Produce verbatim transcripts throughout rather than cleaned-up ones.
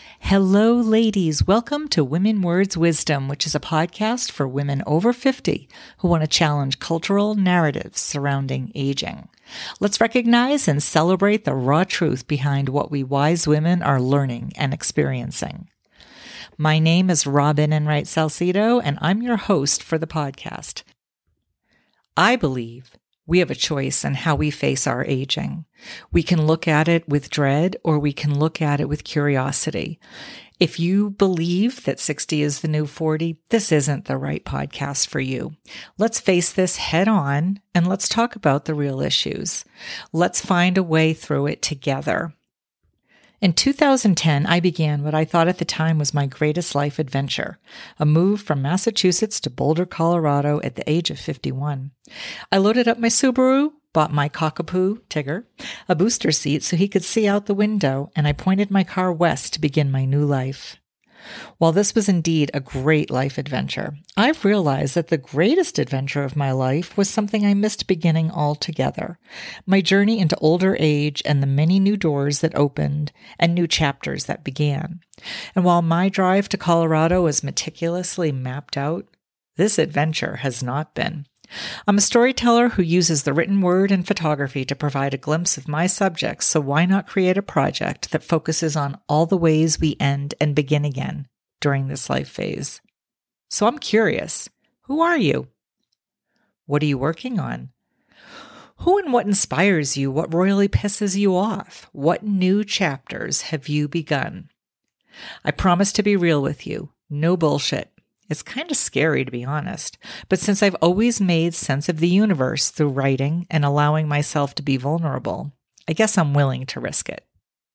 Hello, ladies. Welcome to Women Words Wisdom, which is a podcast for women over fifty who want to challenge cultural narratives surrounding aging. Let's recognize and celebrate the raw truth behind what we wise women are learning and experiencing. My name is Robin Enright Salcido, and I'm your host for the podcast. I believe we have a choice in how we face our aging. We can look at it with dread, or we can look at it with curiosity. If you believe that sixty is the new forty, this isn't the right podcast for you. Let's face this head on, and let's talk about the real issues. Let's find a way through it together. In two thousand ten, I began what I thought at the time was my greatest life adventure, a move from Massachusetts to Boulder, Colorado at the age of fifty-one. I loaded up my Subaru, bought my cockapoo, Tigger, a booster seat so he could see out the window, and I pointed my car west to begin my new life. While this was indeed a great life adventure, I've realized that the greatest adventure of my life was something I missed beginning altogether. My journey into older age and the many new doors that opened and new chapters that began. And while my drive to Colorado was meticulously mapped out, this adventure has not been. I'm a storyteller who uses the written word and photography to provide a glimpse of my subjects, so why not create a project that focuses on all the ways we end and begin again during this life phase? So I'm curious, who are you? What are you working on? Who and what inspires you? What royally pisses you off? What new chapters have you begun? I promise to be real with you, no bullshit. It's kind of scary, to be honest, but since I've always made sense of the universe through writing and allowing myself to be vulnerable, I guess I'm willing to risk it.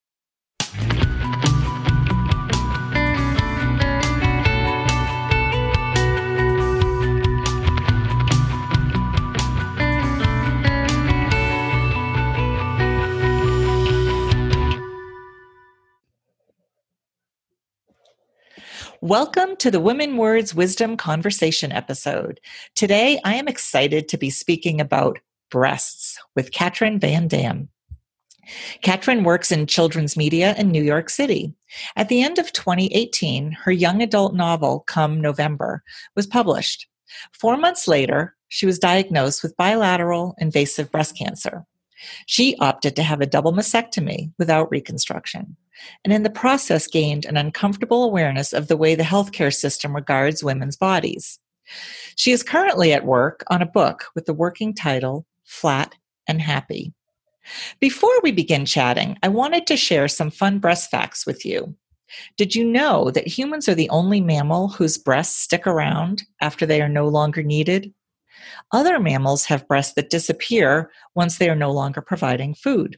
Welcome to the Women Words Wisdom Conversation episode. Today, I am excited to be speaking about breasts with Katrin Van Dam. Katrin works in children's media in New York City. At the end of twenty eighteen, her young adult novel, Come November, was published. Four months later, she was diagnosed with bilateral invasive breast cancer. She opted to have a double mastectomy without reconstruction, and in the process gained an uncomfortable awareness of the way the healthcare system regards women's bodies. She is currently at work on a book with the working title, Flat and Happy. Before we begin chatting, I wanted to share some fun breast facts with you. Did you know that humans are the only mammal whose breasts stick around after they are no longer needed? Other mammals have breasts that disappear once they are no longer providing food.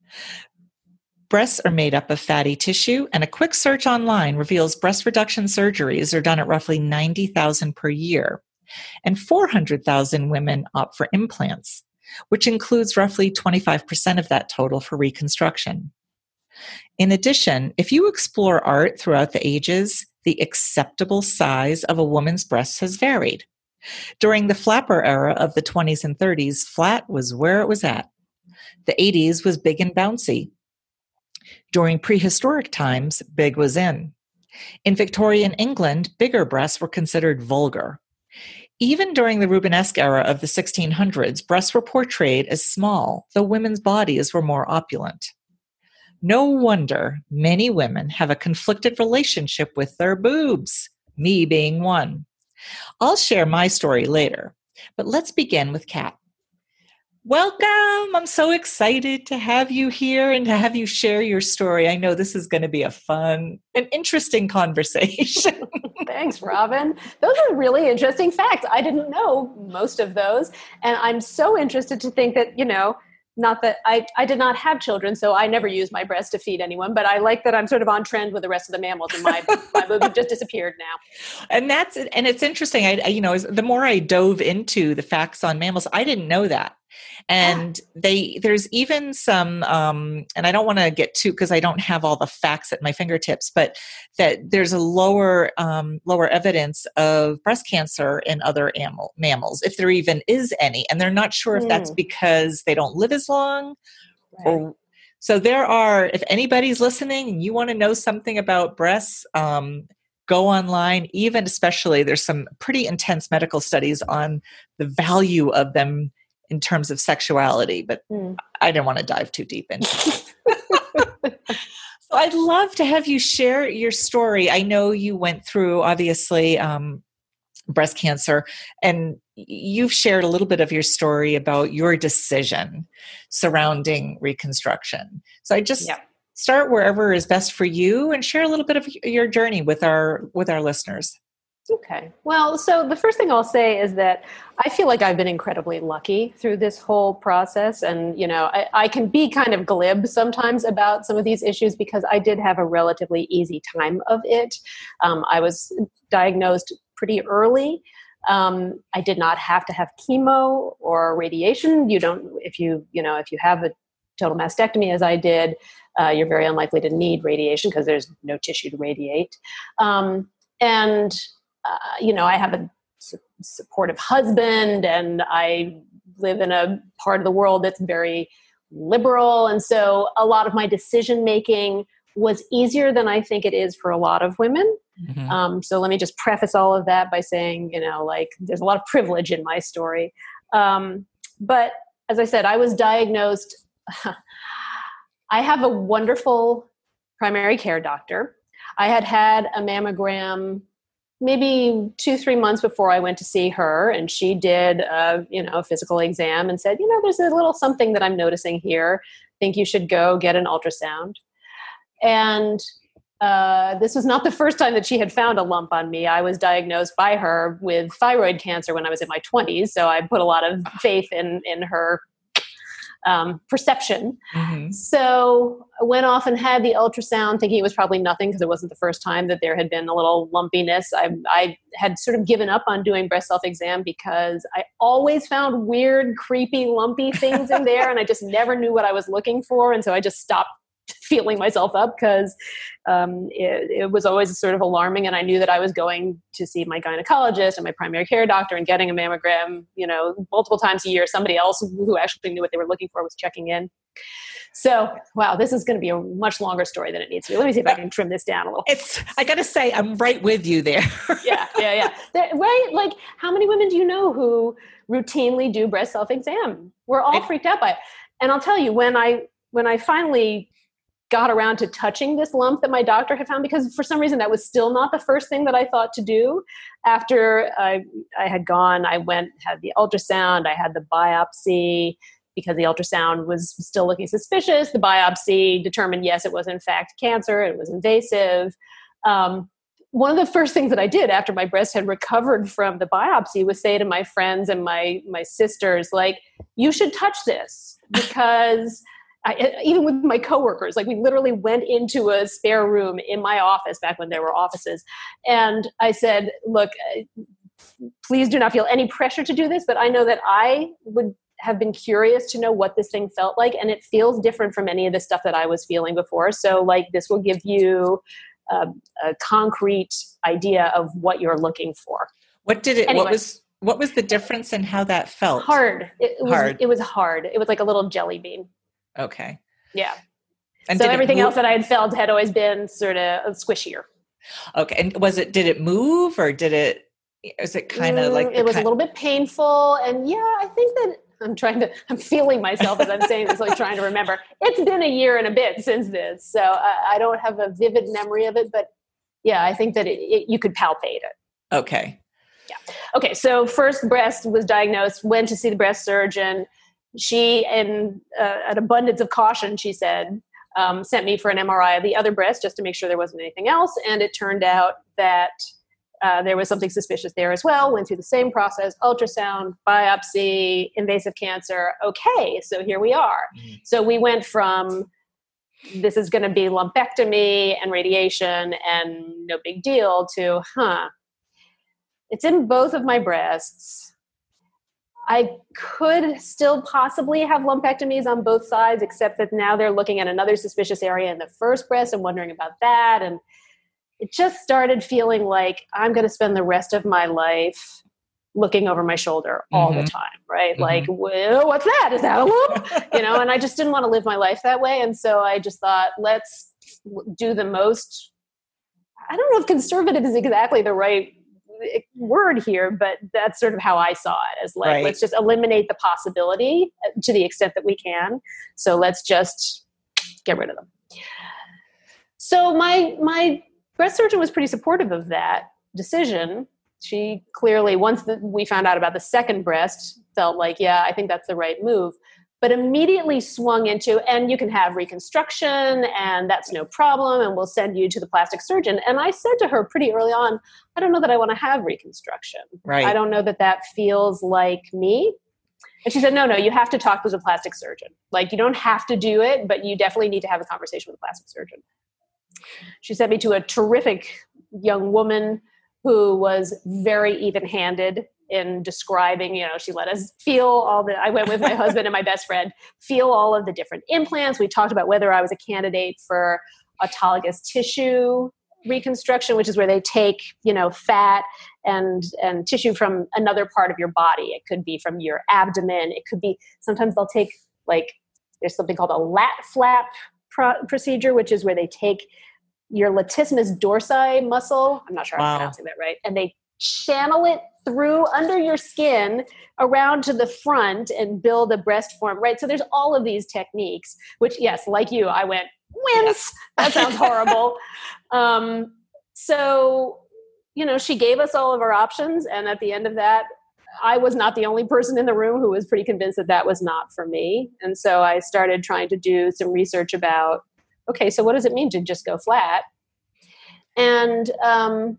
Breasts are made up of fatty tissue, and a quick search online reveals breast reduction surgeries are done at roughly ninety thousand per year, and four hundred thousand women opt for implants, which includes roughly twenty-five percent of that total for reconstruction. In addition, if you explore art throughout the ages, the acceptable size of a woman's breasts has varied. During the flapper era of the twenties and thirties, flat was where it was at. The eighties was big and bouncy. During prehistoric times, big was in. In Victorian England, bigger breasts were considered vulgar. Even during the Rubenesque era of the sixteen hundreds, breasts were portrayed as small, though women's bodies were more opulent. No wonder many women have a conflicted relationship with their boobs, me being one. I'll share my story later, but let's begin with Kat. Welcome! I'm so excited to have you here and to have you share your story. I know this is going to be a fun and interesting conversation. Thanks, Robin. Those are really interesting facts. I didn't know most of those. And I'm so interested to think that, you know, not that I, I did not have children, so I never used my breast to feed anyone, but I like that I'm sort of on trend with the rest of the mammals, and my, my boob have just disappeared now. And that's, and it's interesting. I, you know, the more I dove into the facts on mammals, I didn't know that. And yeah. they, there's even some, um, and I don't want to get too, because I don't have all the facts at my fingertips, but that there's a lower, um, lower evidence of breast cancer in other animal, mammals, if there even is any. And they're not sure if mm. that's because they don't live as long, right. or So there are, if anybody's listening and you want to know something about breasts, um, go online. Even especially, there's some pretty intense medical studies on the value of them in terms of sexuality, but mm. I didn't want to dive too deep into it. So I'd love to have you share your story. I know you went through, obviously, um, breast cancer, and you've shared a little bit of your story about your decision surrounding reconstruction. So I just yep. start wherever is best for you and share a little bit of your journey with our with our listeners. Okay. Well, so the first thing I'll say is that I feel like I've been incredibly lucky through this whole process. And, you know, I, I can be kind of glib sometimes about some of these issues because I did have a relatively easy time of it. Um, I was diagnosed pretty early. Um, I did not have to have chemo or radiation. You don't, if you, you know, if you have a total mastectomy as I did, uh, you're very unlikely to need radiation because there's no tissue to radiate. Um, and Uh, you know, I have a su- supportive husband and I live in a part of the world that's very liberal. And so a lot of my decision making was easier than I think it is for a lot of women. Mm-hmm. Um, so let me just preface all of that by saying, you know, like there's a lot of privilege in my story. Um, but as I said, I was diagnosed. I have a wonderful primary care doctor. I had had a mammogram maybe two, three months before I went to see her, and she did a, you know, a physical exam and said, you know, there's a little something that I'm noticing here. I think you should go get an ultrasound. And uh, this was not the first time that she had found a lump on me. I was diagnosed by her with thyroid cancer when I was in my twenties. So I put a lot of faith in, in her Um, perception. Mm-hmm. So I went off and had the ultrasound thinking it was probably nothing because it wasn't the first time that there had been a little lumpiness. I, I had sort of given up on doing breast self-exam because I always found weird, creepy, lumpy things in there and I just never knew what I was looking for. And so I just stopped feeling myself up because um, it, it was always sort of alarming. And I knew that I was going to see my gynecologist and my primary care doctor and getting a mammogram, you know, multiple times a year. Somebody else who actually knew what they were looking for was checking in. So, wow, this is going to be a much longer story than it needs to be. Let me see if I can trim this down a little. It's, I got to say, I'm right with you there. yeah, yeah, yeah. There, right? Like, how many women do you know who routinely do breast self-exam? We're all I, freaked out by it. And I'll tell you, when I when I finally got around to touching this lump that my doctor had found, because for some reason that was still not the first thing that I thought to do. After I, I had gone, I went, had the ultrasound, I had the biopsy, because the ultrasound was still looking suspicious. The biopsy determined, yes, it was in fact cancer. It was invasive. Um, one of the first things that I did after my breast had recovered from the biopsy was say to my friends and my, my sisters, like, you should touch this because I, even with my coworkers, like we literally went into a spare room in my office back when there were offices. And I said, look, please do not feel any pressure to do this, but I know that I would have been curious to know what this thing felt like. And it feels different from any of the stuff that I was feeling before. So like this will give you a, a concrete idea of what you're looking for. What did it, anyway, what was, what was the difference in how that felt? Hard. It, it was, hard. It was hard. It was like a little jelly bean. Okay. Yeah. And so everything else that I had felt had always been sort of squishier. Okay. And was it, did it move or did it, is it kind of mm, like, it was kind- a little bit painful. And yeah, I think that I'm trying to, I'm feeling myself as I'm saying this, like trying to remember. It's been a year and a bit since this. So I, I don't have a vivid memory of it, but yeah, I think that it, it, you could palpate it. Okay. Yeah. Okay. So first breast was diagnosed, went to see the breast surgeon. She, in uh, an abundance of caution, she said, um, sent me for an M R I of the other breast just to make sure there wasn't anything else. And it turned out that uh, there was something suspicious there as well. Went through the same process, ultrasound, biopsy, invasive cancer. Okay, so here we are. Mm-hmm. So we went from this is going to be lumpectomy and radiation and no big deal to, huh, it's in both of my breasts. I could still possibly have lumpectomies on both sides, except that now they're looking at another suspicious area in the first breast and wondering about that. And it just started feeling like I'm going to spend the rest of my life looking over my shoulder all Mm-hmm. the time, right? Mm-hmm. Like, well, what's that? Is that a lump? You know, and I just didn't want to live my life that way. And so I just thought, let's do the most, I don't know if conservative is exactly the right word here, but that's sort of how I saw it, as like, Right. let's just eliminate the possibility to the extent that we can. So let's just get rid of them. So my, my breast surgeon was pretty supportive of that decision. She clearly, once the, we found out about the second breast, felt like, yeah, I think that's the right move, but immediately swung into, and you can have reconstruction and that's no problem. And we'll send you to the plastic surgeon. And I said to her pretty early on, I don't know that I want to have reconstruction. Right. I don't know that that feels like me. And she said, no, no, you have to talk to the plastic surgeon. Like, you don't have to do it, but you definitely need to have a conversation with a plastic surgeon. She sent me to a terrific young woman who was very even-handed in describing, you know, she let us feel all the, I went with my husband and my best friend, feel all of the different implants. We talked about whether I was a candidate for autologous tissue reconstruction, which is where they take, you know, fat and, and tissue from another part of your body. It could be from your abdomen. It could be, sometimes they'll take, like, there's something called a lat flap pro- procedure, which is where they take your latissimus dorsi muscle. I'm not sure Wow. I'm pronouncing that right. And they channel it through under your skin around to the front and build a breast form, right? So there's all of these techniques, which, yes, like you, I went, wince, that sounds horrible. Um, so, you know, she gave us all of our options. And at the end of that, I was not the only person in the room who was pretty convinced that that was not for me. And so I started trying to do some research about, okay, so what does it mean to just go flat? And um,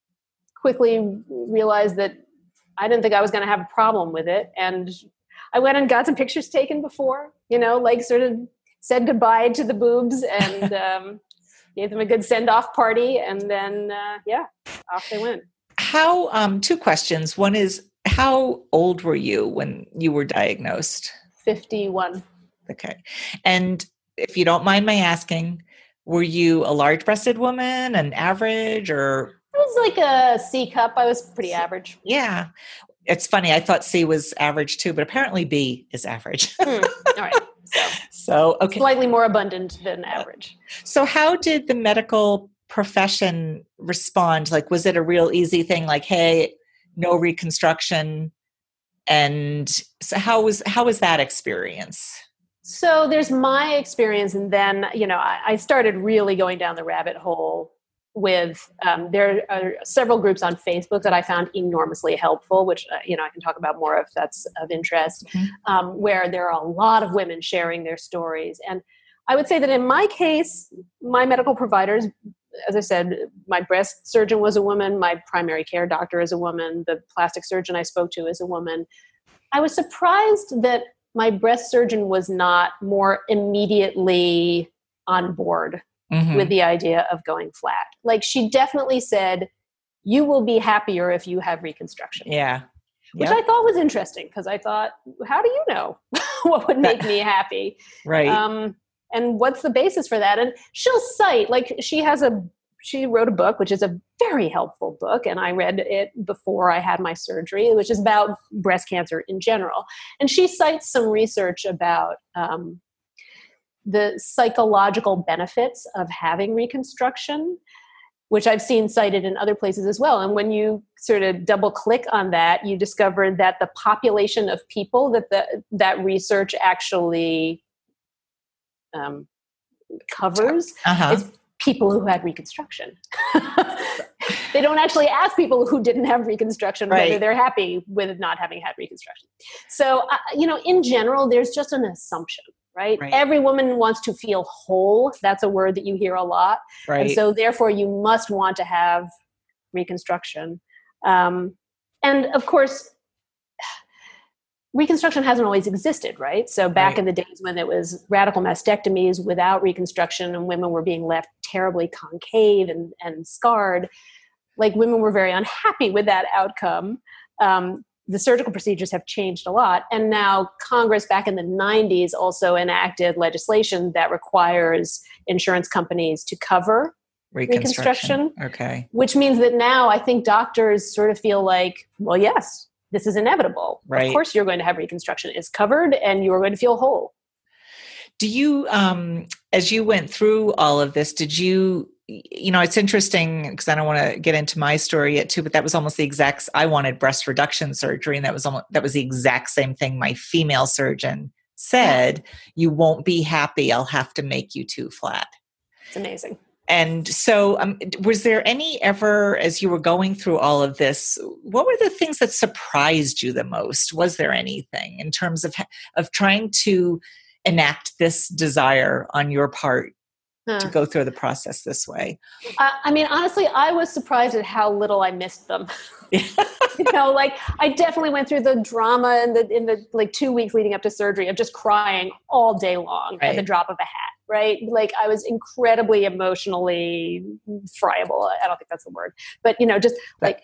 quickly realized that I didn't think I was going to have a problem with it. And I went and got some pictures taken before, you know, like sort of said goodbye to the boobs and um, gave them a good send-off party. And then, uh, yeah, off they went. How, um, two questions. One is, how old were you when you were diagnosed? fifty-one. Okay. And if you don't mind my asking, were you a large-breasted woman, an average, or? I was like a C cup. I was pretty average. Yeah. It's funny. I thought C was average too, but apparently B is average. Hmm. All right. So, so, okay. Slightly more abundant than average. So how did the medical profession respond? Like, was it a real easy thing? Like, hey, no reconstruction. And so how was, how was that experience? So there's my experience. And then, you know, I, I started really going down the rabbit hole with, um, there are several groups on Facebook that I found enormously helpful, which, uh, you know, I can talk about more if that's of interest, mm-hmm. um, where there are a lot of women sharing their stories. And I would say that in my case, my medical providers, as I said, my breast surgeon was a woman, my primary care doctor is a woman, the plastic surgeon I spoke to is a woman. I was surprised that my breast surgeon was not more immediately on board mm-hmm. with the idea of going flat. Like, she definitely said, you will be happier if you have reconstruction. Yeah. Which yep. I thought was interesting, because I thought, how do you know what would make me happy? Right. Um, and what's the basis for that? And she'll cite, like, she has a, she wrote a book, which is a very helpful book. And I read it before I had my surgery, which is about breast cancer in general. And she cites some research about um, the psychological benefits of having reconstruction, which I've seen cited in other places as well. And when you sort of double click on that, you discover that the population of people that the, that research actually um, covers uh-huh. is people who had reconstruction. They don't actually ask people who didn't have reconstruction right. whether they're happy with not having had reconstruction. So, uh, you know, in general, there's just an assumption, right? right? Every woman wants to feel whole. That's a word that you hear a lot. Right. And so therefore you must want to have reconstruction. Um, and of course, reconstruction hasn't always existed, right? So back right. in the days when it was radical mastectomies without reconstruction and women were being left terribly concave and, and scarred, like, women were very unhappy with that outcome. Um, the surgical procedures have changed a lot. And now Congress back in the nineties also enacted legislation that requires insurance companies to cover reconstruction. reconstruction. Okay. Which means that now I think doctors sort of feel like, well, yes, this is inevitable. Right. Of course, you're going to have reconstruction. It's covered and you are going to feel whole. Do you, um, as you went through all of this, did you, you know, it's interesting because I don't want to get into my story yet too, but that was almost the exact, I wanted breast reduction surgery. And that was almost, that was the exact same thing my female surgeon said, you won't be happy. I'll have to make you too flat. It's amazing. And so um, was there any ever, as you were going through all of this, what were the things that surprised you the most? Was there anything in terms of, of trying to enact this desire on your part huh. to go through the process this way? Uh, I mean, honestly, I was surprised at how little I missed them. You know, like I definitely went through the drama in the in the like two weeks leading up to surgery of just crying all day long right. at the drop of a hat, right? Like I was incredibly emotionally friable. I don't think that's the word, but you know, just like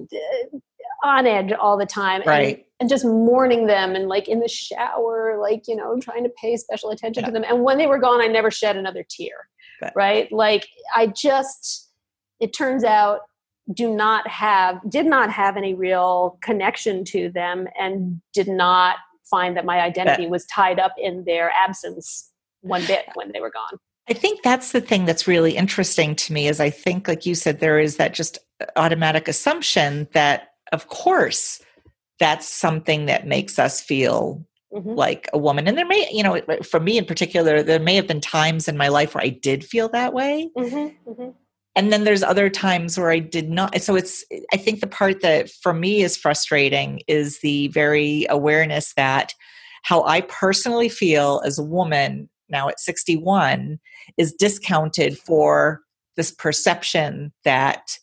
on edge all the time, right? And, and just mourning them, and like in the shower, like you know, trying to pay special attention yeah. to them. And when they were gone, I never shed another tear, but, right? Like I just, it turns out. do not have, did not have any real connection to them and did not find that my identity was tied up in their absence one bit when they were gone. I think that's the thing that's really interesting to me is I think, like you said, there is that just automatic assumption that, of course, that's something that makes us feel mm-hmm. like a woman. And there may, you know, for me in particular, there may have been times in my life where I did feel that way. Mm-hmm. Mm-hmm. And then there's other times where I did not. So it's, I think the part that for me is frustrating is the very awareness that how I personally feel as a woman now at sixty-one is discounted for this perception that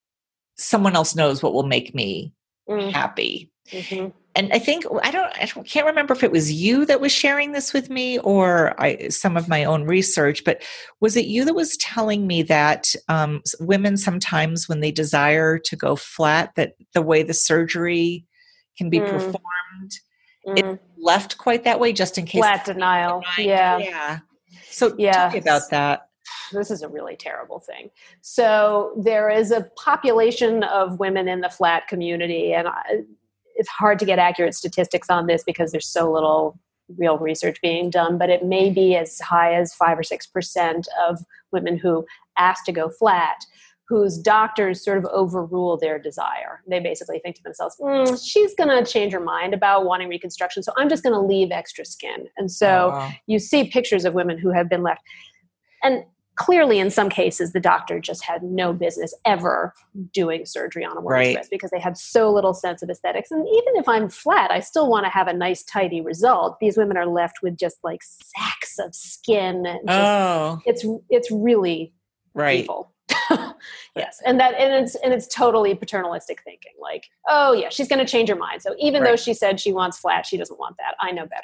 someone else knows what will make me mm. happy. Mm-hmm. And I think, I don't, I don't, can't remember if it was you that was sharing this with me or I, some of my own research, but was it you that was telling me that um, women sometimes when they desire to go flat, that the way the surgery can be mm. performed, mm. it's left quite that way just in case. Flat denial. Yeah. Yeah. So yeah. tell me about that. This is a really terrible thing. So there is a population of women in the flat community, and I, it's hard to get accurate statistics on this because there's so little real research being done, but it may be as high as five or six percent of women who ask to go flat, whose doctors sort of overrule their desire. They basically think to themselves, mm, she's going to change her mind about wanting reconstruction, so I'm just going to leave extra skin. And so oh, wow. you see pictures of women who have been left. And clearly, in some cases, the doctor just had no business ever doing surgery on a woman's right. breast because they had so little sense of aesthetics. And even if I'm flat, I still want to have a nice, tidy result. These women are left with just like sacks of skin. And just, oh, it's it's really right. evil. Yes, and that and it's and it's totally paternalistic thinking. Like, oh yeah, she's going to change her mind. So even right. though she said she wants flat, she doesn't want that. I know better.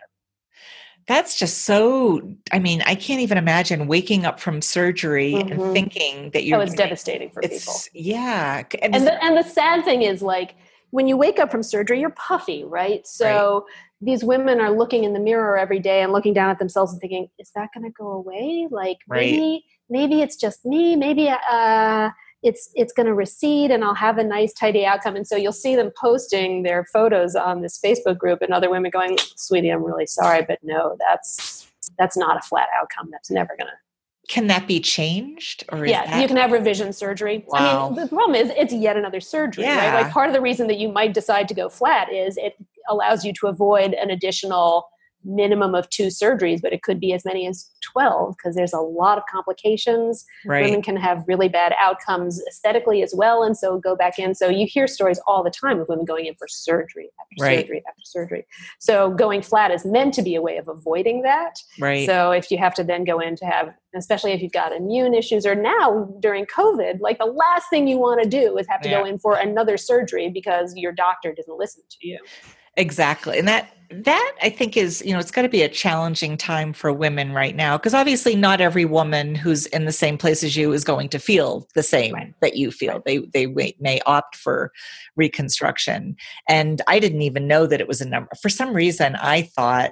That's just so, I mean, I can't even imagine waking up from surgery mm-hmm. and thinking that you're... Oh, it's devastating for it's, people. Yeah. And, and, the, and the sad thing is, like, when you wake up from surgery, you're puffy, right? So right. these women are looking in the mirror every day and looking down at themselves and thinking, is that going to go away? Like, right. maybe, maybe it's just me. Maybe uh, it's it's going to recede and I'll have a nice, tidy outcome. And so you'll see them posting their photos on this Facebook group and other women going, sweetie, I'm really sorry, but no, that's that's not a flat outcome. That's never going to. Can that be changed? Or is yeah, that... you can have revision surgery. Wow. I mean, the problem is it's yet another surgery, yeah. right? Like part of the reason that you might decide to go flat is it allows you to avoid an additional minimum of two surgeries, but it could be as many as twelve because there's a lot of complications. Right. Women can have really bad outcomes aesthetically as well, and so go back in. So you hear stories all the time of women going in for surgery after right. surgery after surgery. So going flat is meant to be a way of avoiding that. Right. So if you have to then go in to have, especially if you've got immune issues, or now during COVID, like the last thing you want to do is have to yeah. go in for another surgery because your doctor doesn't listen to you. Exactly. And that, that I think is, you know, it's got to be a challenging time for women right now, because obviously not every woman who's in the same place as you is going to feel the same right. that you feel. Right. They, they may opt for reconstruction. And I didn't even know that it was a number. For some reason, I thought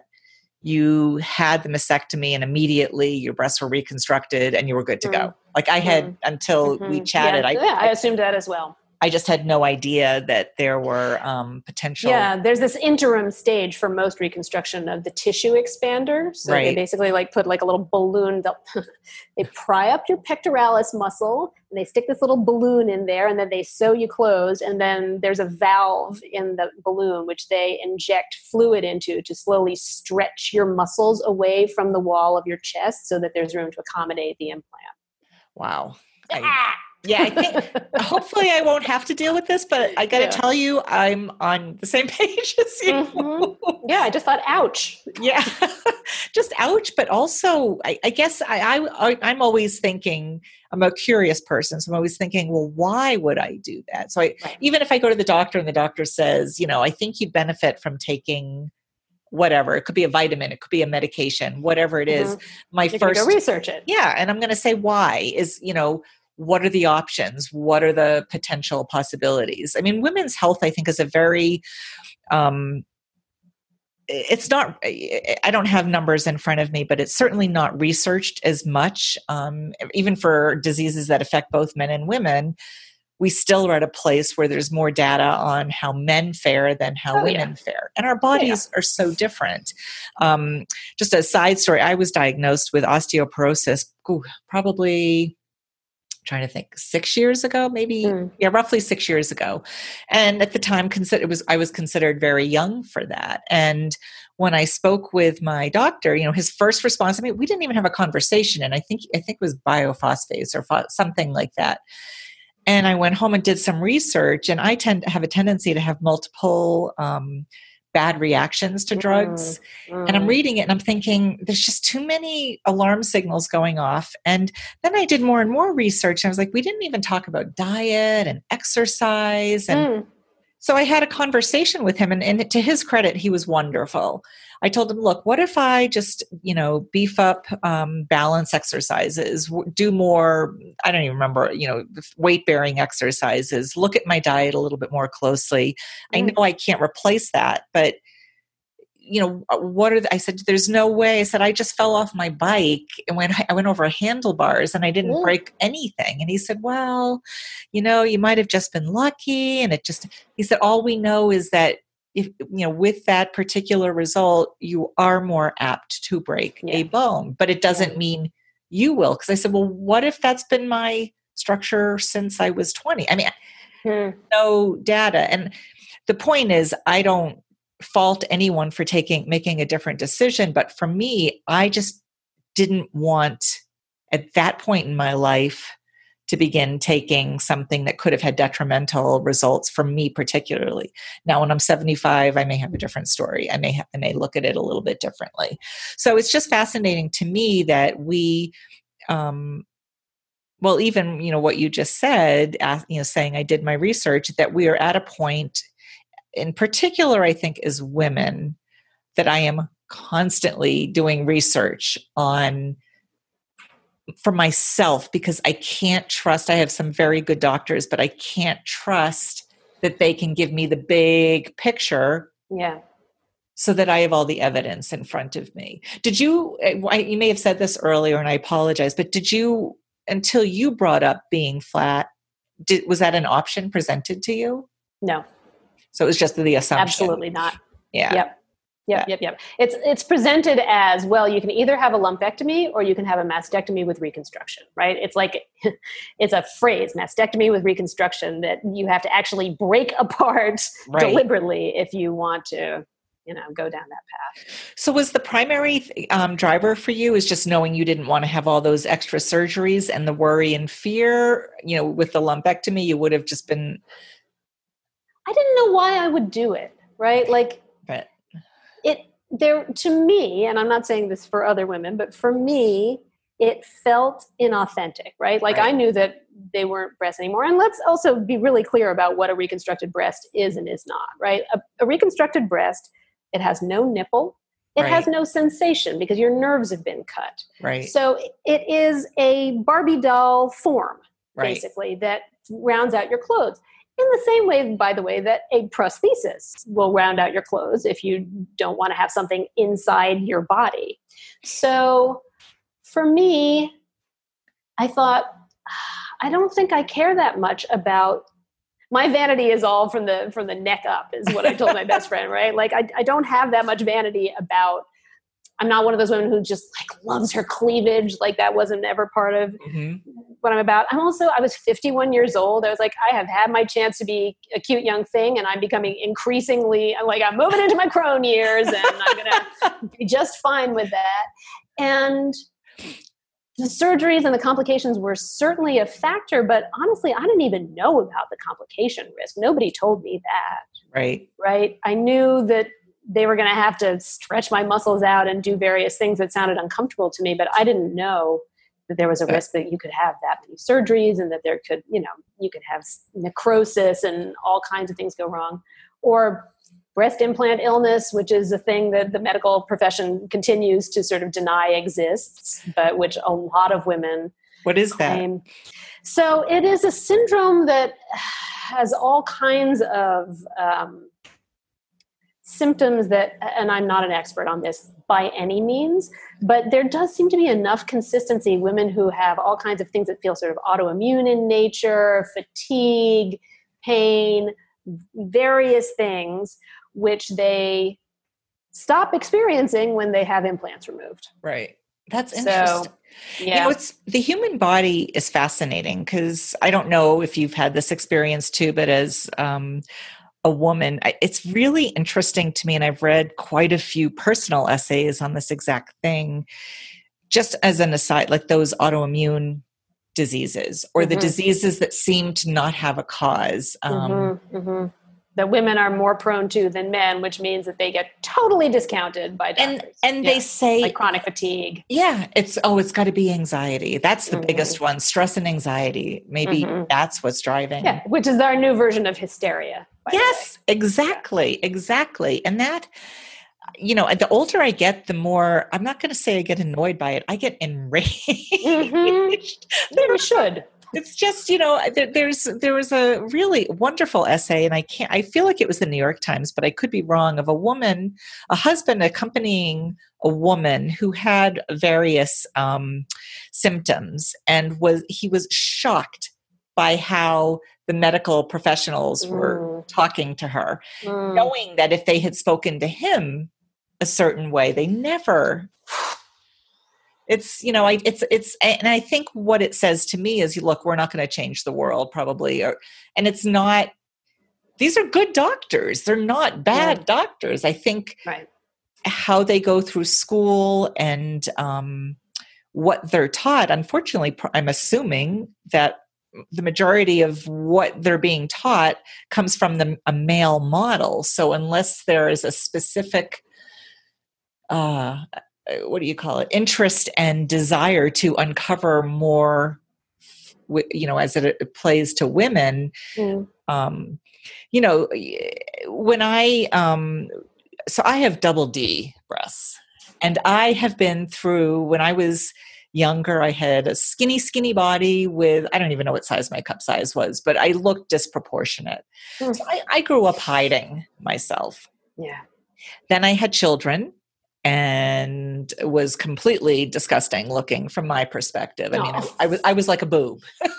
you had the mastectomy and immediately your breasts were reconstructed and you were good to mm. go. Like I had, mm. until mm-hmm. we chatted. Yeah, I, yeah, I assumed that as well. I just had no idea that there were um, potential. Yeah, there's this interim stage for most reconstruction of the tissue expander. So Right. they basically like put like a little balloon. They pry up your pectoralis muscle and they stick this little balloon in there, and then they sew you closed. And then there's a valve in the balloon which they inject fluid into to slowly stretch your muscles away from the wall of your chest so that there's room to accommodate the implant. Wow. I, yeah, I think hopefully I won't have to deal with this, but I got to yeah. tell you, I'm on the same page as you. Mm-hmm. Yeah, I just thought, ouch. Yeah, just ouch. But also, I, I guess I, I, I'm always thinking, I'm a curious person. So I'm always thinking, well, why would I do that? So I, right. even if I go to the doctor and the doctor says, you know, I think you'd benefit from taking whatever, it could be a vitamin, it could be a medication, whatever it is. Mm-hmm. My You're first go research it. Yeah. And I'm going to say, why is, you know, what are the options? What are the potential possibilities? I mean, women's health, I think, is a very, um, it's not, I don't have numbers in front of me, but it's certainly not researched as much. Um, even for diseases that affect both men and women, we still are at a place where there's more data on how men fare than how oh, women yeah. fare. And our bodies yeah. are so different. Um, just a side story, I was diagnosed with osteoporosis, ooh, probably trying to think six years ago, maybe, mm. yeah, roughly six years ago. And at the time, consider, it was, I was considered very young for that. And when I spoke with my doctor, you know, his first response, I mean, we didn't even have a conversation. And I think, I think it was biophosphates or pho- something like that. And I went home and did some research, and I tend to have a tendency to have multiple um, bad reactions to drugs. Mm, mm. And I'm reading it and I'm thinking, there's just too many alarm signals going off. And then I did more and more research. And I was like, we didn't even talk about diet and exercise. And mm. so I had a conversation with him, and, and to his credit, he was wonderful. I told him, look, what if I just, you know, beef up um, balance exercises, do more, I don't even remember, you know, weight bearing exercises, look at my diet a little bit more closely. Mm. I know I can't replace that, but, you know, what are the, I said, there's no way. I said, I just fell off my bike and when I went over handlebars and I didn't mm. break anything. And he said, well, you know, you might have just been lucky. And it just, he said, all we know is that if, you know, with that particular result, you are more apt to break yeah. a bone, but it doesn't yeah. mean you will. Because I said, well, what if that's been my structure since I was twenty? I mean, hmm. no data. And the point is, I don't fault anyone for taking, making a different decision. But for me, I just didn't want at that point in my life to begin taking something that could have had detrimental results for me particularly. Now, when I'm seventy-five, I may have a different story. I may have, I may look at it a little bit differently. So it's just fascinating to me that we, um, well, even, you know, what you just said, ask, you know, saying I did my research, that we are at a point in particular, I think as women, that I am constantly doing research on for myself, because I can't trust, I have some very good doctors, but I can't trust that they can give me the big picture. Yeah. So that I have all the evidence in front of me. Did you, you may have said this earlier and I apologize, but did you, until you brought up being flat, did, was that an option presented to you? No. So it was just the assumption. Absolutely not. Yeah. Yep. Yep, yep, yep. It's it's presented as, well, you can either have a lumpectomy or you can have a mastectomy with reconstruction, right? It's like, it's a phrase, mastectomy with reconstruction, that you have to actually break apart right. deliberately if you want to, you know, go down that path. So was the primary um, driver for you is just knowing you didn't want to have all those extra surgeries and the worry and fear, you know, with the lumpectomy, you would have just been... I didn't know why I would do it, right? Like, right. It there to me, and I'm not saying this for other women, but for me, it felt inauthentic, right? Like right. I knew that they weren't breasts anymore. And let's also be really clear about what a reconstructed breast is and is not, right? A, a reconstructed breast, it has no nipple. It right. has no sensation because your nerves have been cut. Right. So it is a Barbie doll form, right. basically, that rounds out your clothes. In the same way, by the way, that a prosthesis will round out your clothes if you don't want to have something inside your body. So for me, I thought, I don't think I care that much about, my vanity is all from the from the neck up, is what I told my best friend, right? Like I, I don't have that much vanity about, I'm not one of those women who just like loves her cleavage. Like that wasn't ever part of mm-hmm. what I'm about. I'm also, I was fifty-one years old. I was like, I have had my chance to be a cute young thing, and I'm becoming increasingly, I'm like, I'm moving into my crone years, and I'm going to be just fine with that. And the surgeries and the complications were certainly a factor, but honestly, I didn't even know about the complication risk. Nobody told me that. Right. Right. I knew that they were going to have to stretch my muscles out and do various things that sounded uncomfortable to me, but I didn't know that there was a risk that you could have that many surgeries, and that there could, you know, you could have necrosis and all kinds of things go wrong, or breast implant illness, which is a thing that the medical profession continues to sort of deny exists, but which a lot of women What is claim. that? So it is a syndrome that has all kinds of um, symptoms that, and I'm not an expert on this by any means, but there does seem to be enough consistency. Women who have all kinds of things that feel sort of autoimmune in nature, fatigue, pain, various things, which they stop experiencing when they have implants removed. Right. That's interesting. So, yeah. You know, it's, the human body is fascinating, because I don't know if you've had this experience too, but as um, a woman, I, it's really interesting to me. And I've read quite a few personal essays on this exact thing. Just as an aside, like those autoimmune diseases, or mm-hmm. the diseases that seem to not have a cause. Um, mm-hmm, mm-hmm. That women are more prone to than men, which means that they get totally discounted by doctors. And, and yeah. they say, like chronic fatigue. Yeah. It's, oh, it's got to be anxiety. That's the mm-hmm. biggest one. Stress and anxiety. Maybe mm-hmm. that's what's driving. Yeah. Which is our new version of hysteria. Yes, exactly. Yeah. Exactly. And that, you know, the older I get, the more, I'm not going to say I get annoyed by it. I get enraged. Mm-hmm. You should. It's just, you know, there, there's, there was a really wonderful essay, and I can't, I feel like it was the New York Times, but I could be wrong, of a woman, a husband accompanying a woman who had various um, symptoms, and was, he was shocked by how the medical professionals were mm. talking to her, mm. knowing that if they had spoken to him a certain way, they never... It's, you know, I, it's, it's, and I think what it says to me is, look, we're not going to change the world probably. Or, and it's not, these are good doctors. They're not bad yeah. doctors. I think right. how they go through school and um, what they're taught, unfortunately, I'm assuming that the majority of what they're being taught comes from the, a male model. So unless there is a specific, uh, what do you call it, interest and desire to uncover more, you know, as it, it plays to women, mm. um, you know, when I, um, so I have double D breasts, and I have been through, when I was younger, I had a skinny, skinny body with, I don't even know what size my cup size was, but I looked disproportionate. Mm. So I, I grew up hiding myself. Yeah. Then I had children, and it was completely disgusting looking from my perspective. I mean, I, I was I was like a boob.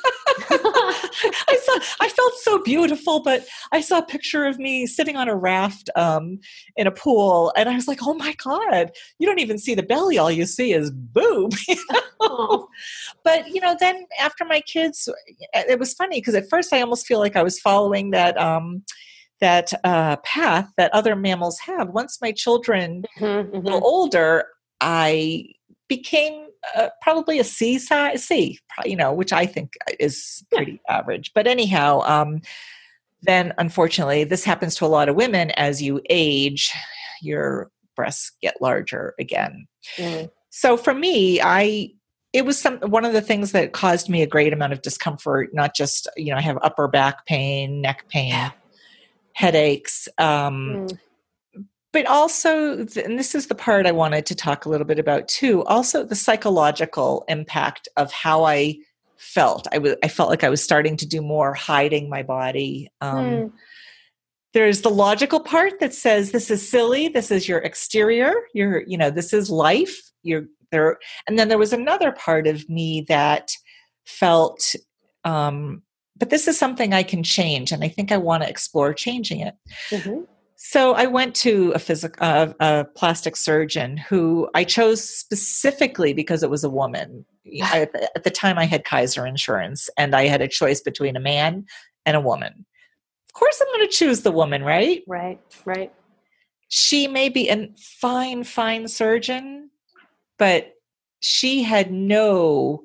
I saw I felt so beautiful, but I saw a picture of me sitting on a raft um, in a pool, and I was like, "Oh my God! You don't even see the belly; all you see is boob." You know? But you know, then after my kids, it was funny because at first I almost feel like I was following that. Um, that uh, path that other mammals have. Once my children mm-hmm, mm-hmm. a little older, I became uh, probably a C size, C, you know, which I think is pretty yeah. average. But anyhow, um, then unfortunately, this happens to a lot of women. As you age, your breasts get larger again. Mm. So for me, I it was some one of the things that caused me a great amount of discomfort. Not just, you know, I have upper back pain, neck pain. Yeah. Headaches, um, mm. but also, and this is the part I wanted to talk a little bit about too, also the psychological impact of how I felt. I, w- I felt like I was starting to do more hiding my body. Um, mm. There's the logical part that says, this is silly, this is your exterior, you're, you know, this is life, you're there. And then there was another part of me that felt um, but this is something I can change. And I think I want to explore changing it. Mm-hmm. So I went to a physical, uh, a plastic surgeon who I chose specifically because it was a woman. I, at the time I had Kaiser insurance and I had a choice between a man and a woman. Of course I'm going to choose the woman, right? Right, right. She may be a fine, fine surgeon, but she had no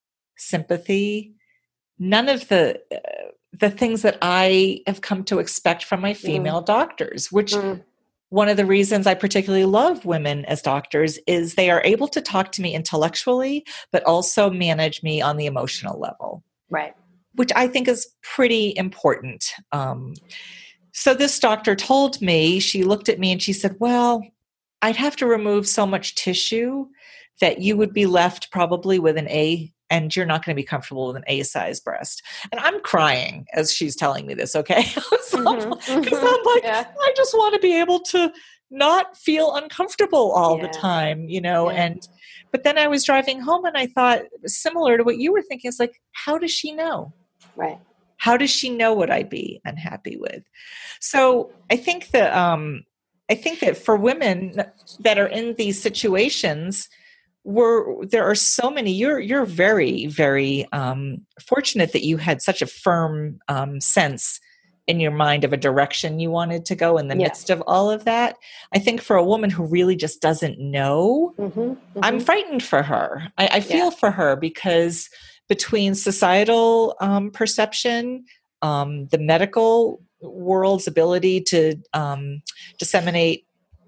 sympathy, none of the uh, the things that I have come to expect from my female mm. doctors, which mm. one of the reasons I particularly love women as doctors is they are able to talk to me intellectually, but also manage me on the emotional level. Right. Which I think is pretty important. Um, so this doctor told me, she looked at me and she said, well, I'd have to remove so much tissue that you would be left probably with an A, and you're not going to be comfortable with an A-size breast. And I'm crying as she's telling me this, okay? Because mm-hmm. I'm, mm-hmm. I'm like, yeah. I just want to be able to not feel uncomfortable all yeah. the time, you know? Yeah. And, but then I was driving home and I thought, similar to what you were thinking, it's like, how does she know? Right. How does she know what I'd be unhappy with? So I think that, um, I think that for women that are in these situations, We're, there are so many, you're, you're very, very um, fortunate that you had such a firm um, sense in your mind of a direction you wanted to go in the yeah. midst of all of that. I think for a woman who really just doesn't know, mm-hmm, mm-hmm. I'm frightened for her. I, I feel yeah. for her because between societal um, perception, um, the medical world's ability to um, disseminate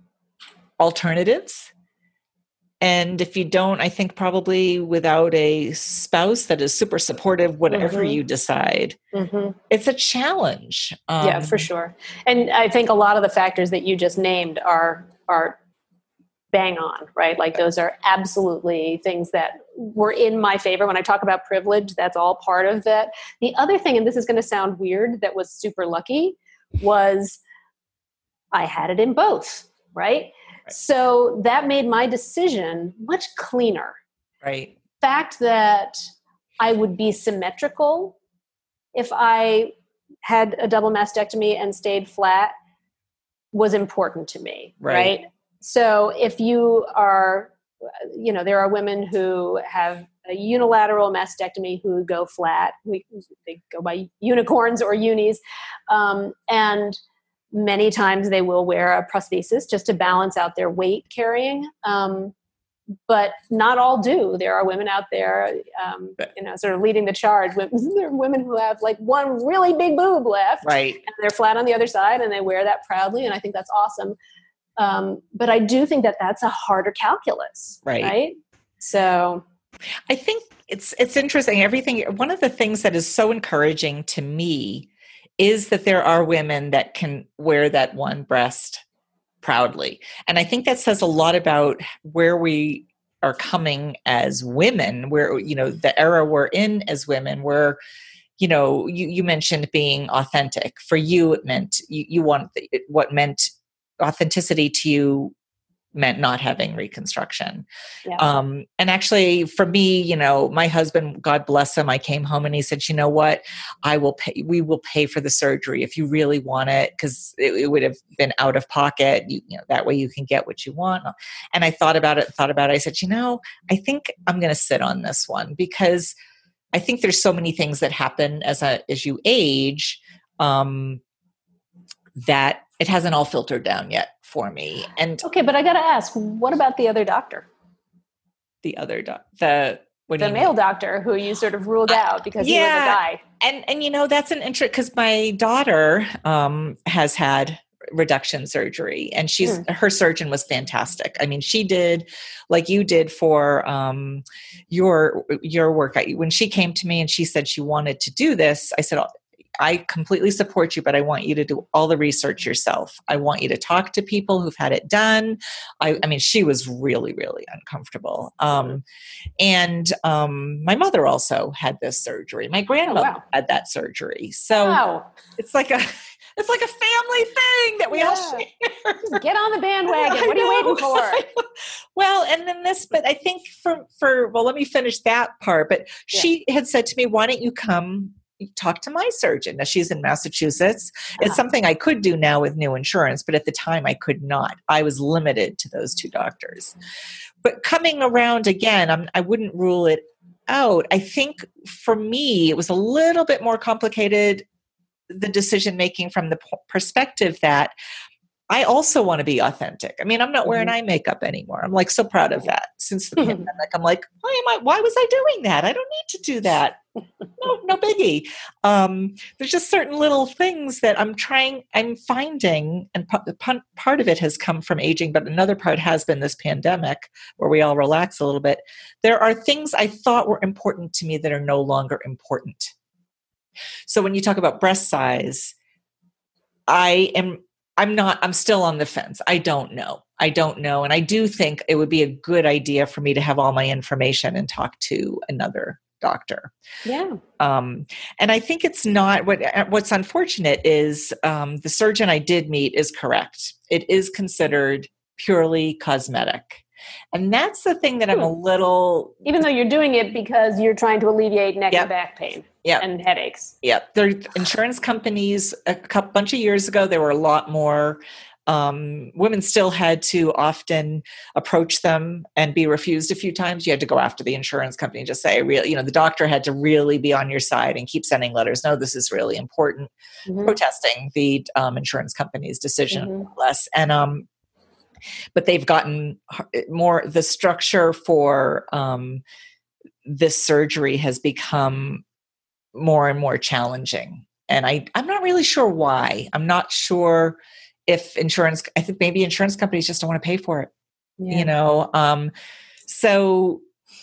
alternatives, and if you don't, I think probably without a spouse that is super supportive, whatever mm-hmm. you decide, mm-hmm. it's a challenge. Um, yeah, for sure. And I think a lot of the factors that you just named are are bang on, right? Like those are absolutely things that were in my favor. When I talk about privilege, that's all part of that. The other thing, and this is going to sound weird, that was super lucky was I had it in both, right? So that made my decision much cleaner. Right. Fact that I would be symmetrical if I had a double mastectomy and stayed flat was important to me. Right. right? So if you are, you know, there are women who have a unilateral mastectomy who go flat. We, they go by unicorns or unis. Um, and many times they will wear a prosthesis just to balance out their weight carrying. Um, but not all do. There are women out there, um, you know, sort of leading the charge. There are women who have like one really big boob left, right, and they're flat on the other side, and they wear that proudly, and I think that's awesome. Um, but I do think that that's a harder calculus, right? right? So, I think it's it's interesting. Everything. One of the things that is so encouraging to me is that there are women that can wear that one breast proudly. And I think that says a lot about where we are coming as women, where, you know, the era we're in as women, where, you know, you, you mentioned being authentic. For you, it meant, you, you want, it, what meant authenticity to you meant not having reconstruction. Yeah. Um, and actually for me, you know, my husband, God bless him, I came home and he said, you know what, I will pay, we will pay for the surgery if you really want it. Cause it, it would have been out of pocket. You, you know, that way you can get what you want. And I thought about it, thought about it. I said, you know, I think I'm going to sit on this one because I think there's so many things that happen as a, as you age, um, that it hasn't all filtered down yet for me. And okay, but I got to ask, what about the other doctor? The other doc, the what the male mean? doctor who you sort of ruled out because yeah. he was a guy. And and you know that's an interest because my daughter um, has had reduction surgery, and she's mm. her surgeon was fantastic. I mean, she did like you did for um, your your work. I, when she came to me and she said she wanted to do this, I said, I completely support you, but I want you to do all the research yourself. I want you to talk to people who've had it done. I, I mean, she was really, really uncomfortable. Um, and um, my mother also had this surgery. My grandmother oh, wow. had that surgery. So wow. it's like a it's like a family thing that we yeah. all share. Just get on the bandwagon. What are you waiting for? Well, and then this, but I think for for well, let me finish that part. But yeah. she had said to me, "Why don't you come talk to my surgeon. Now, she's in Massachusetts. It's Uh-huh. something I could do now with new insurance, but at the time I could not. I was limited to those two doctors. But coming around again, I'm, I wouldn't rule it out. I think for me, it was a little bit more complicated, the decision making from the p- perspective that I also want to be authentic. I mean, I'm not wearing Mm-hmm. eye makeup anymore. I'm like so proud of that. Since the pandemic, I'm like, why am I, why was I doing that? I don't need to do that. No, no biggie. Um, there's just certain little things that I'm trying, I'm finding, and p- part of it has come from aging, but another part has been this pandemic where we all relax a little bit. There are things I thought were important to me that are no longer important. So when you talk about breast size, I am, I'm not, I'm still on the fence. I don't know. I don't know. And I do think it would be a good idea for me to have all my information and talk to another doctor. Yeah. Um, and I think it's not, what, what's unfortunate is um, the surgeon I did meet is correct. It is considered purely cosmetic. And that's the thing that I'm a little... Even though you're doing it because you're trying to alleviate neck Yep. and back pain Yep. and headaches. Yep. There, insurance companies, a couple, bunch of years ago, there were a lot more... Um, women still had to often approach them and be refused a few times. You had to go after the insurance company and just say, really, you know, the doctor had to really be on your side and keep sending letters. No, this is really important. Mm-hmm. Protesting the um, insurance company's decision, Mm-hmm. more or less. And, um, but they've gotten more, the structure for um, this surgery has become more and more challenging. And I, I'm not really sure why. I'm not sure if insurance, I think maybe insurance companies just don't want to pay for it, Yeah. you know? Um, so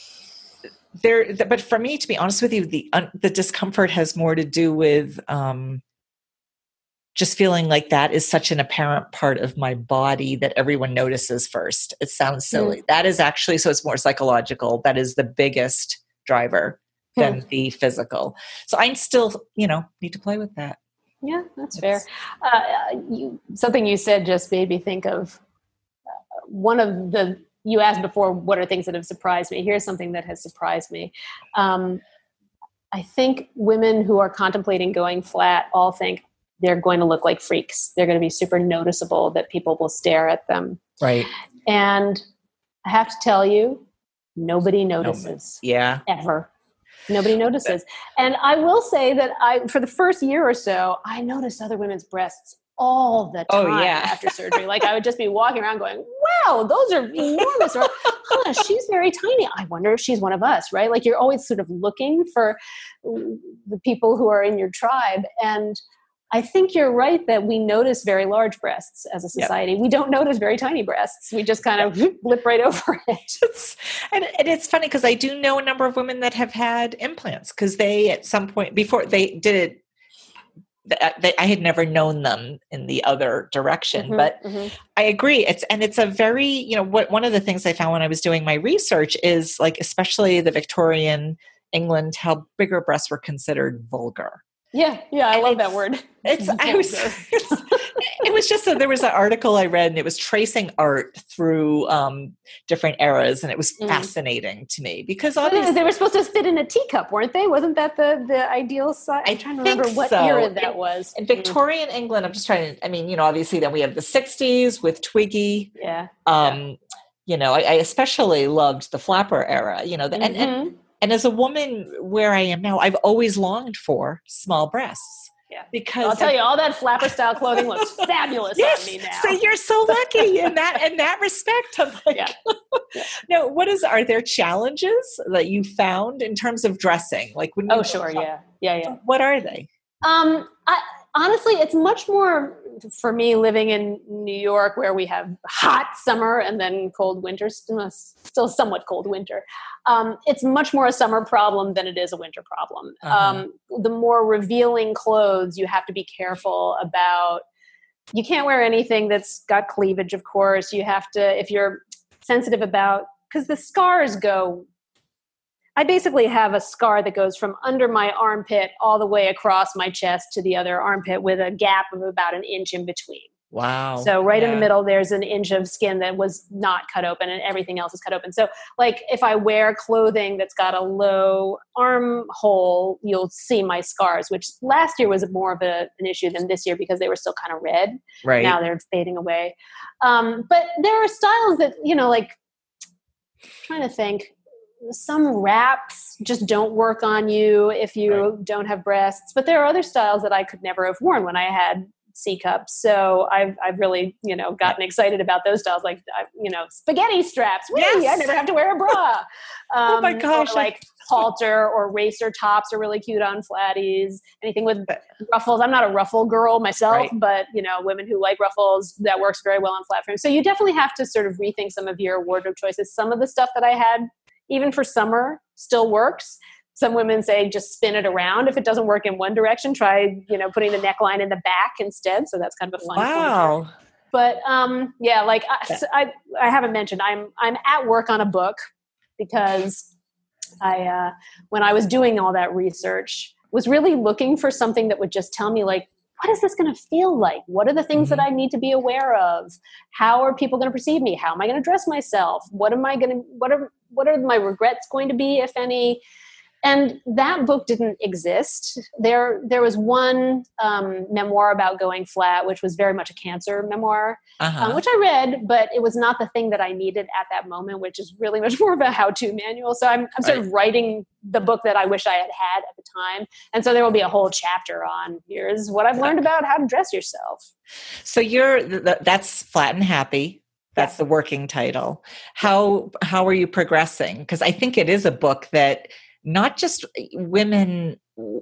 there, but for me, to be honest with you, the, uh, the discomfort has more to do with um, just feeling like that is such an apparent part of my body that everyone notices first. It sounds silly. Mm. That is actually, so it's more psychological. That is the biggest driver than hmm. the physical. So I'm still, you know, need to play with that. Yeah, that's it's, fair. Uh, you, something you said just made me think of uh, one of the, you asked before, what are things that have surprised me? Here's something that has surprised me. Um, I think women who are contemplating going flat all think they're going to look like freaks. They're going to be super noticeable, that people will stare at them. Right. And I have to tell you, nobody notices. No, yeah. Ever. Nobody notices. And I will say that I, for the first year or so, I noticed other women's breasts all the time oh, yeah. after surgery. Like I would just be walking around going, wow, those are enormous. Or, huh, she's very tiny. I wonder if she's one of us, right? Like you're always sort of looking for the people who are in your tribe. And I think you're right that we notice very large breasts as a society. Yep. We don't notice very tiny breasts. We just kind of yep. blip right over it. It's, and, and it's funny because I do know a number of women that have had implants because they, at some point before they did it, they, I had never known them in the other direction, mm-hmm, but mm-hmm. I agree. It's, and it's a very, you know, what, one of the things I found when I was doing my research is like, especially the Victorian England, how bigger breasts were considered vulgar. Yeah, yeah, I and love that word. It's, I was, it's, it was just, a, there was an article I read and it was tracing art through um, different eras and it was mm. fascinating to me because obviously. They were supposed to fit in a teacup, weren't they? Wasn't that the, the ideal size? I'm trying to remember what so. era that in, was. In Victorian mm. England, I'm just trying to, I mean, you know, obviously then we have the sixties with Twiggy. Yeah. Um, yeah. You know, I, I especially loved the flapper era, you know, the, mm-hmm. and, and And as a woman where I am now, I've always longed for small breasts. Yeah. Because I'll tell you, all that flapper style clothing looks fabulous yes, on me now. So you're so lucky in that in that respect. I'm like, yeah. yeah. Now, what is are there challenges that you found in terms of dressing? Like when you Oh sure, yeah. Yeah, yeah. What are they? Um I honestly it's much more for me living in New York where we have hot summer and then cold winter, still somewhat cold winter. Um, it's much more a summer problem than it is a winter problem. Uh-huh. Um, the more revealing clothes, you have to be careful about. You can't wear anything that's got cleavage, of course. You have to, if you're sensitive about, because the scars go, I basically have a scar that goes from under my armpit all the way across my chest to the other armpit with a gap of about an inch in between. Wow. So right yeah. in the middle, there's an inch of skin that was not cut open and everything else is cut open. So like if I wear clothing that's got a low armhole, you'll see my scars, which last year was more of a, an issue than this year because they were still kind of red. Right. Now they're fading away. Um, but there are styles that, you know, like I'm trying to think, some wraps just don't work on you if you right. don't have breasts, but there are other styles that I could never have worn when I had C cups. So I've, I've really, you know, gotten excited about those styles, like, you know, spaghetti straps. Whee! Yes. I never have to wear a bra. Um, oh my gosh. Or like halter or racer tops are really cute on flatties. Anything with ruffles. I'm not a ruffle girl myself, right. but you know, women who like ruffles, that works very well on flat frames. So you definitely have to sort of rethink some of your wardrobe choices. Some of the stuff that I had, even for summer, still works. Some women say just spin it around. If it doesn't work in one direction, try, you know, putting the neckline in the back instead. So that's kind of a fun wow. pointer. But um, yeah, like I, I, I haven't mentioned, I'm I'm at work on a book because I, uh, when I was doing all that research, was really looking for something that would just tell me like, what is this going to feel like? What are the things mm-hmm. that I need to be aware of? How are people going to perceive me? How am I going to dress myself? What am I going to, what are, what are my regrets going to be, if any? And that book didn't exist. There, there was one um, memoir about going flat, which was very much a cancer memoir, uh-huh. um, which I read, but it was not the thing that I needed at that moment, which is really much more of a how-to manual. So I'm, I'm sort right. of writing the book that I wish I had had at the time. And so there will be a whole chapter on here's what I've learned about how to dress yourself. So you're, that's Flat and Happy. That's yeah. the working title. How, how are you progressing? Because I think it is a book that not just women,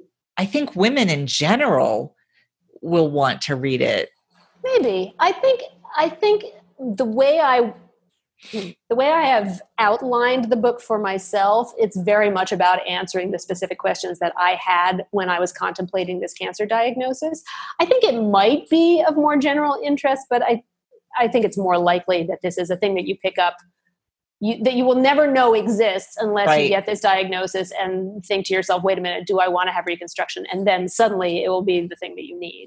I think women in general will want to read it. Maybe. I think, I think the way I, the way I have outlined the book for myself, it's very much about answering the specific questions that I had when I was contemplating this cancer diagnosis. I think it might be of more general interest, but I, I think it's more likely that this is a thing that you pick up You, that you will never know exists unless right. you get this diagnosis and think to yourself, wait a minute, do I want to have reconstruction? And then suddenly it will be the thing that you need.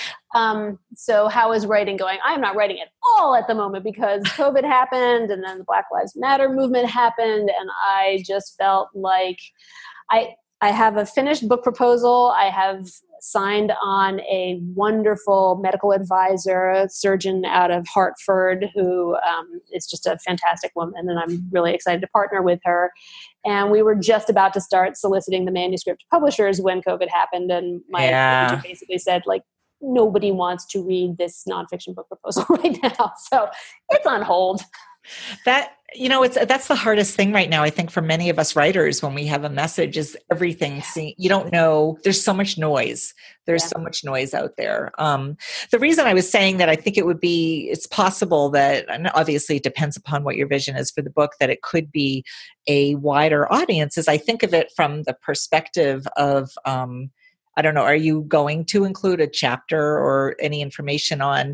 Um, so how is writing going? I'm not writing at all at the moment because COVID happened and then the Black Lives Matter movement happened. And I just felt like I, I have a finished book proposal. I have signed on a wonderful medical advisor, a surgeon out of Hartford, who um, is just a fantastic woman, and I'm really excited to partner with her. And we were just about to start soliciting the manuscript to publishers when COVID happened, and my yeah. agent basically said, like, nobody wants to read this nonfiction book proposal right now, so it's on hold. That, you know, it's, that's the hardest thing right now, I think, for many of us writers, when we have a message, is everything, see, you don't know, there's so much noise. There's yeah. so much noise out there. Um, the reason I was saying that I think it would be, it's possible that, and obviously it depends upon what your vision is for the book, that it could be a wider audience, is I think of it from the perspective of, um, I don't know, are you going to include a chapter or any information on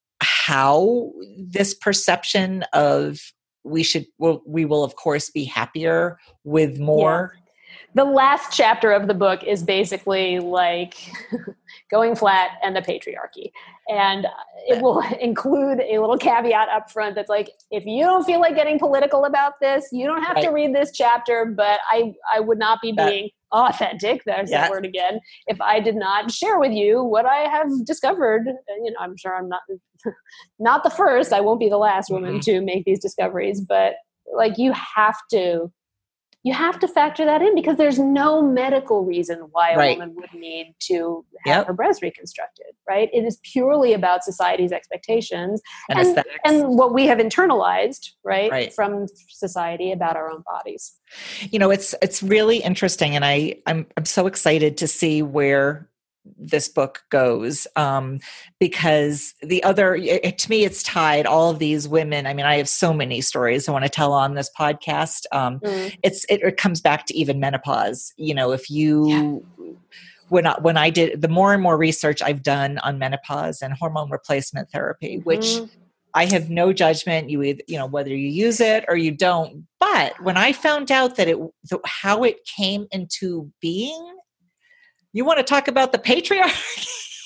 how this perception of we should, well, we will of course be happier with more? Yeah. The last chapter of the book is basically like going flat and the patriarchy. And it will include a little caveat up front that's like, if you don't feel like getting political about this, you don't have right. to read this chapter, but I, I would not be that, being authentic, there's yeah. that word again, if I did not share with you what I have discovered. You know, I'm sure I'm not, not the first, I won't be the last woman mm-hmm. to make these discoveries, but like you have to, you have to factor that in because there's no medical reason why a right. woman would need to have yep. her breast reconstructed, right? It is purely about society's expectations and, and, aesthetics. and what we have internalized, right, right, from society about our own bodies. You know, it's it's really interesting, and I I'm I'm so excited to see where this book goes, um, because the other, it, to me, it's tied all of these women. I mean, I have so many stories I want to tell on this podcast. Um, mm. It's it, it comes back to even menopause. You know, if you yeah. when I, when I did the more and more research I've done on menopause and hormone replacement therapy, mm-hmm. which I have no judgment. You either, you know, whether you use it or you don't. But when I found out that it the, how it came into being. You want to talk about the patriarchy?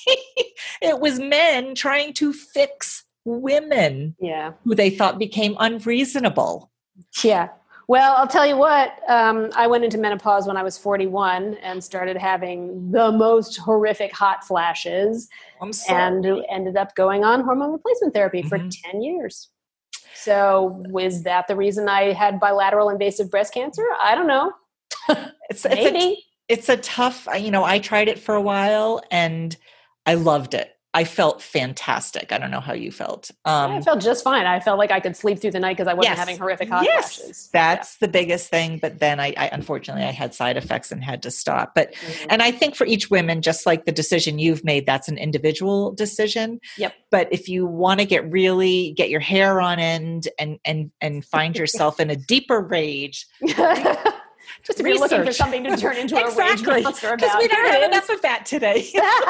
It was men trying to fix women Yeah. who they thought became unreasonable. Yeah. Well, I'll tell you what, um, I went into menopause when I was forty-one and started having the most horrific hot flashes. I'm sorry. And ended up going on hormone replacement therapy for Mhm. ten years. So was that the reason I had bilateral invasive breast cancer? I don't know. It's, it's, Maybe. a, it's a tough, you know, I tried it for a while and I loved it. I felt fantastic. I don't know how you felt. Um, I felt just fine. I felt like I could sleep through the night because I wasn't yes, having horrific hot yes, flashes. that's yeah. the biggest thing. But then I, I, unfortunately, I had side effects and had to stop. But, mm-hmm. and I think for each woman, just like the decision you've made, that's an individual decision. Yep. But if you want to get really, get your hair on end and, and, and find yourself in a deeper rage, just if you're looking for something to turn into exactly. a rage monster about. Because we don't have enough of that today.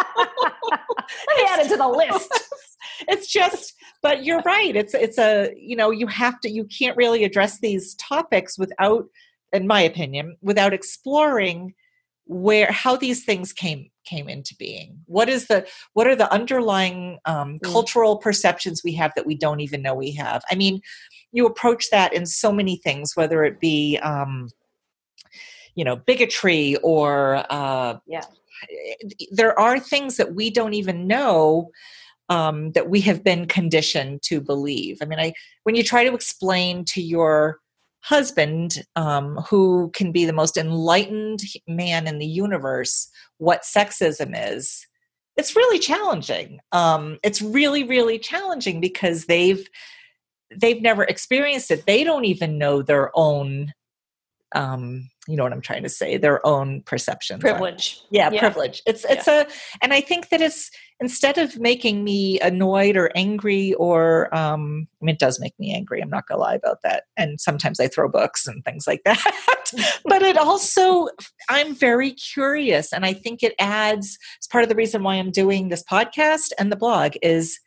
Let me add it to the list. It's just, but you're right. It's, it's a, you know, you have to, you can't really address these topics without, in my opinion, without exploring where, how these things came, came into being. What is the, what are the underlying um, mm. cultural perceptions we have that we don't even know we have? I mean, you approach that in so many things, whether it be, um, you know, bigotry or, uh, yeah, there are things that we don't even know um, that we have been conditioned to believe. I mean, I, when you try to explain to your husband, um, who can be the most enlightened man in the universe, what sexism is, it's really challenging. Um, it's really, really challenging because they've, they've never experienced it. They don't even know their own, um, you know what I'm trying to say, their own perceptions. Privilege. Yeah, yeah, privilege. It's, it's yeah. a, and I think that it's, instead of making me annoyed or angry or, um, I mean, it does make me angry. I'm not gonna lie about that. And sometimes I throw books and things like that, but it also, I'm very curious. And I think it adds, it's part of the reason why I'm doing this podcast and the blog is,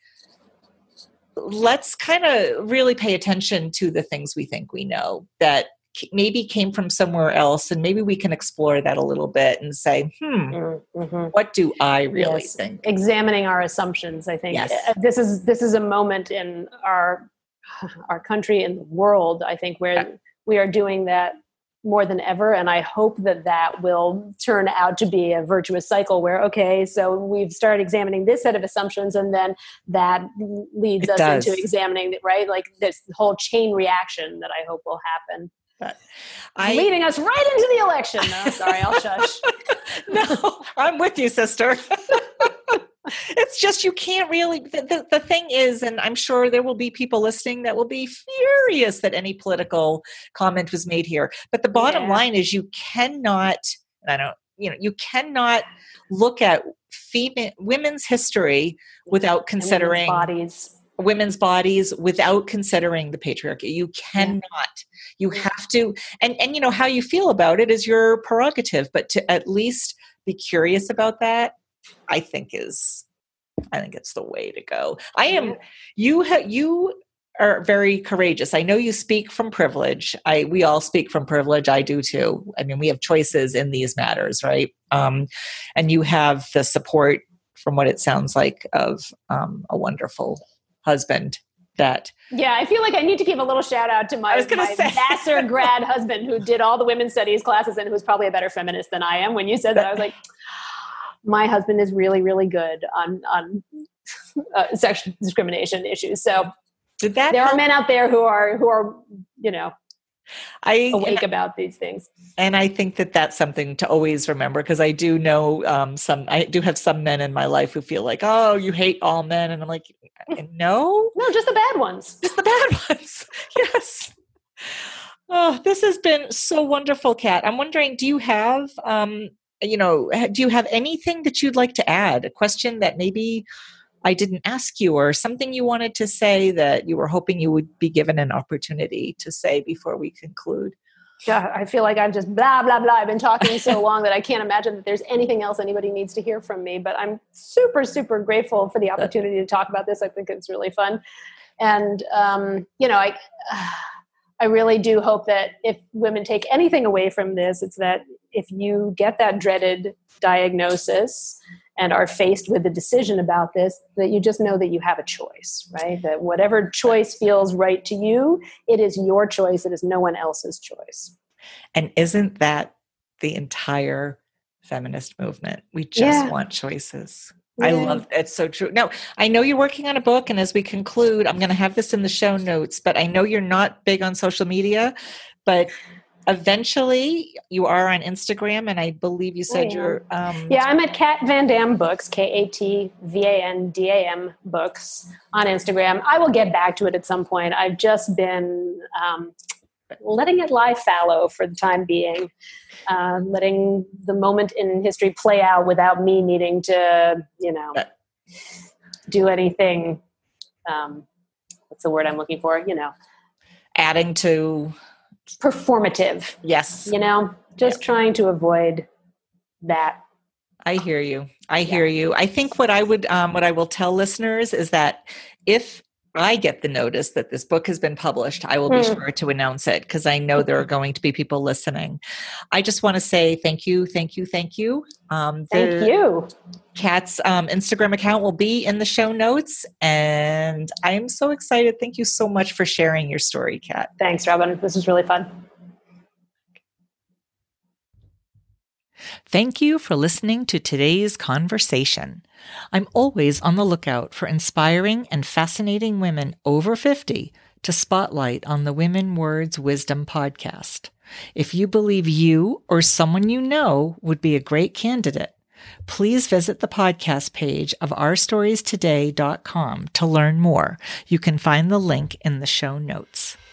let's kind of really pay attention to the things we think we know that maybe came from somewhere else. And maybe we can explore that a little bit and say, hmm, mm-hmm. what do I really yes. think? Examining our assumptions. I think yes. this is, this is a moment in our, our country and the world, I think, where yeah. we are doing that more than ever. And I hope that that will turn out to be a virtuous cycle where, okay, so we've started examining this set of assumptions and then that leads it us does. into examining it, right? Like this whole chain reaction that I hope will happen. But I, leading us right into the election. No, sorry, I'll shush. No, I'm with you, sister. It's just, you can't really, the, the, the thing is, and I'm sure there will be people listening that will be furious that any political comment was made here. But the bottom yeah. line is you cannot, I don't, you know, you cannot look at female, women's history without considering women's bodies. women's bodies without considering the patriarchy. You cannot. Yeah. You have to, and, and you know, how you feel about it is your prerogative, but to at least be curious about that, I think is, I think it's the way to go. I am, you have, you are very courageous. I know you speak from privilege. I, we all speak from privilege. I do too. I mean, we have choices in these matters, right? Um, and you have the support, from what it sounds like, of um, a wonderful husband. That yeah, I feel like I need to give a little shout out to my, my Vassar grad husband who did all the women's studies classes and who's probably a better feminist than I am. When you said that, I was like, my husband is really, really good on on uh, sexual discrimination issues. So did that there help? Are men out there who are who are you know I awake about these things. And I think that that's something to always remember, because I do know um, some, I do have some men in my life who feel like, oh, you hate all men. And I'm like, no, no, just the bad ones, just the bad ones. Yes. Oh, this has been so wonderful, Kat. I'm wondering, do you have, um, you know, do you have anything that you'd like to add? A question that maybe I didn't ask you, or something you wanted to say that you were hoping you would be given an opportunity to say before we conclude? Yeah, I feel like I'm just blah, blah, blah. I've been talking so long that I can't imagine that there's anything else anybody needs to hear from me, but I'm super, super grateful for the opportunity to talk about this. I think it's really fun. And, um, you know, I, I really do hope that if women take anything away from this, it's that if you get that dreaded diagnosis and are faced with a decision about this, that you just know that you have a choice, right? That whatever choice feels right to you, it is your choice. It is no one else's choice. And isn't that the entire feminist movement? We just Yeah. want choices. Yeah. I love it's so true. Now, I know you're working on a book, and as we conclude, I'm going to have this in the show notes, but I know you're not big on social media, but eventually you are on Instagram, and I believe you said you're um yeah, I'm at Kat Van Dam Books, K A T V A N D A M Books on Instagram. I will get back to it at some point. I've just been um, letting it lie fallow for the time being. Uh, letting the moment in history play out without me needing to, you know, do anything. Um, what's the word I'm looking for? You know, adding to performative. Yes. You know, just yep. trying to avoid that. I hear you. I hear yeah. you. I think what I would, um, what I will tell listeners is that if I get the notice that this book has been published, I will be mm. sure to announce it, because I know there are going to be people listening. I just want to say thank you, thank you, thank you. Um, thank you. Kat's um, Instagram account will be in the show notes, and I'm so excited. Thank you so much for sharing your story, Kat. Thanks, Robin. This was really fun. Thank you for listening to today's conversation. I'm always on the lookout for inspiring and fascinating women over fifty to spotlight on the Women Words Wisdom podcast. If you believe you or someone you know would be a great candidate, please visit the podcast page of our stories today dot com to learn more. You can find the link in the show notes.